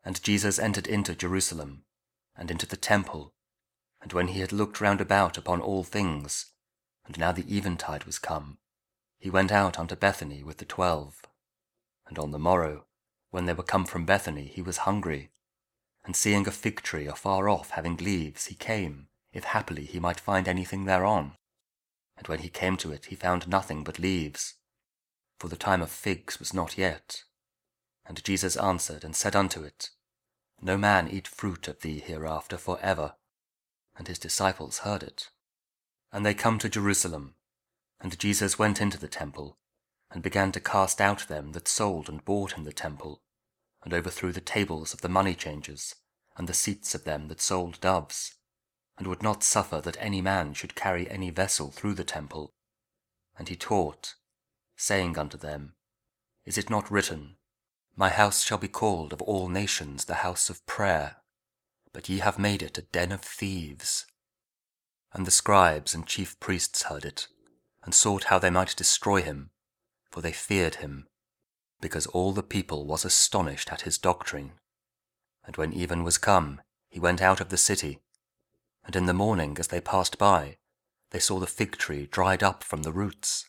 And Jesus entered into Jerusalem, and into the temple, and when he had looked round about upon all things, and now the eventide was come, he went out unto Bethany with the 12. And on the morrow, when they were come from Bethany, he was hungry. And seeing a fig tree afar off having leaves, he came, if happily he might find anything thereon. And when he came to it, he found nothing but leaves, for the time of figs was not yet. And Jesus answered and said unto it, No man eat fruit of thee hereafter for ever. And his disciples heard it. And they come to Jerusalem, and Jesus went into the temple, and began to cast out them that sold and bought in the temple, and overthrew the tables of the money changers, and the seats of them that sold doves, and would not suffer that any man should carry any vessel through the temple. And he taught, saying unto them, Is it not written, My house shall be called of all nations the house of prayer, but ye have made it a den of thieves? And the scribes and chief priests heard it, and sought how they might destroy him, for they feared him, because all the people was astonished at his doctrine. And when even was come, he went out of the city. And in the morning, as they passed by, they saw the fig tree dried up from the roots.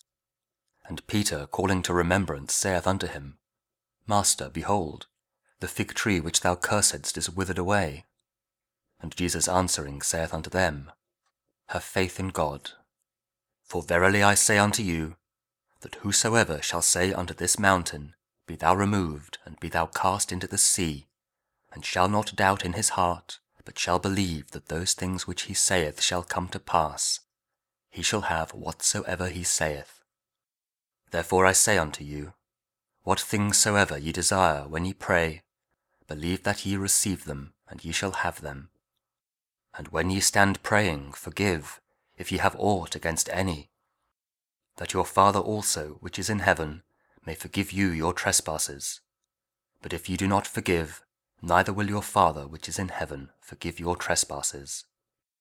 And Peter, calling to remembrance, saith unto him, Master, behold, the fig tree which thou cursedst is withered away. And Jesus answering saith unto them, Have faith in God. For verily I say unto you, that whosoever shall say unto this mountain, Be thou removed, and be thou cast into the sea, and shall not doubt in his heart, but shall believe that those things which he saith shall come to pass, he shall have whatsoever he saith. Therefore I say unto you, what things soever ye desire when ye pray, believe that ye receive them, and ye shall have them. And when ye stand praying, forgive, if ye have aught against any, that your Father also, which is in heaven, may forgive you your trespasses. But if ye do not forgive, neither will your Father which is in heaven forgive your trespasses.